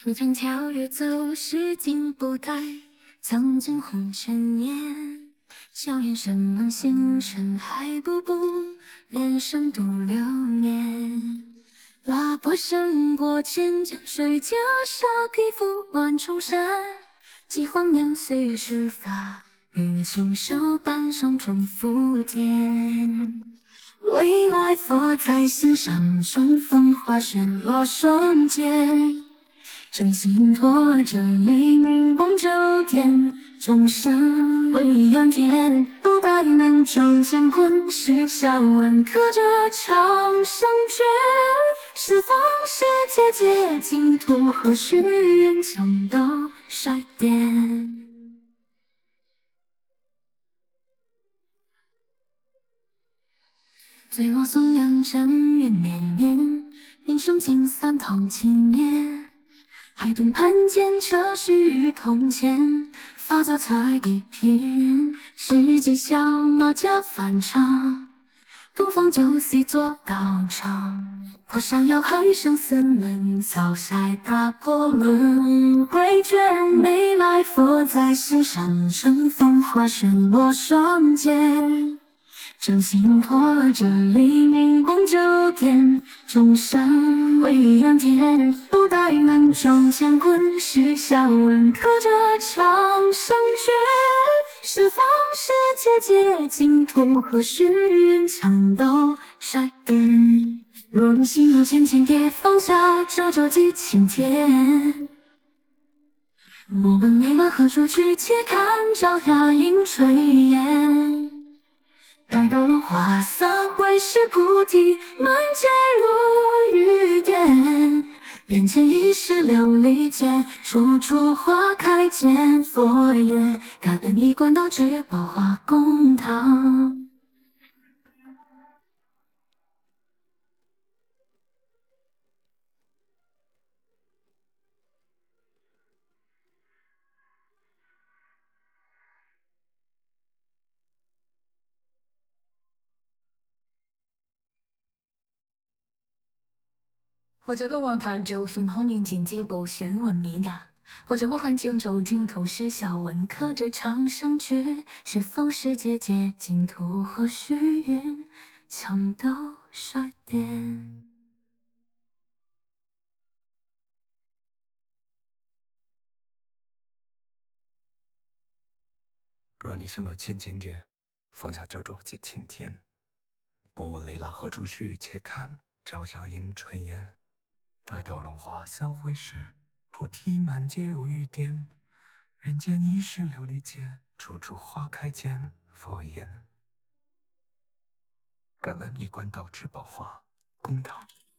途中跳跃走失尽不待，曾经红尘烟。笑颜深梦醒尘海，步步连声度流年。拉破胜过千江水，袈裟披覆万重山。几荒年岁月施法，与青手半生中覆垫。未来佛在心上，重逢化旋落双肩。真心托着黎明梦九天，众生为缘天，不待能成乾坤，是笑问刻着长生诀。十方世界皆净土，何须愿强斗率点。醉卧松凉枕月绵绵，人生尽三堂轻灭。海顿盘剑，车须铜钱，发杂彩笔片，世纪小马家翻唱，东方酒席作道场。破山摇海生死门，草筛打破轮回卷。未来佛在心上，乘风化旋落双肩。真心托着黎明共九天，众生为缘天，不待能成乾坤，是笑问刻着长生诀。十方世界皆净土，何须愿强斗率点。若能心有千千叠，放下褶皱几青天。莫问未来何处去，且看朝霞映炊烟。待到落花散会时，菩提满阶如雨点。眼前已是琉璃间，处处花开见佛言。感恩一贯道，至宝华供堂。或者龙王盘州分红云境界不显闻名啊，或者我汉荆州尽头是笑问刻着长生诀。十方世界皆净土，何须愿强斗率点。 若你心有千千结，放下褶皱几青天。莫问未来何处去，且看朝霞映炊烟。待到龙华相会时，菩提满阶如雨点。人间已是琉璃间，处处花开见佛言。感恩一贯道至宝华供堂。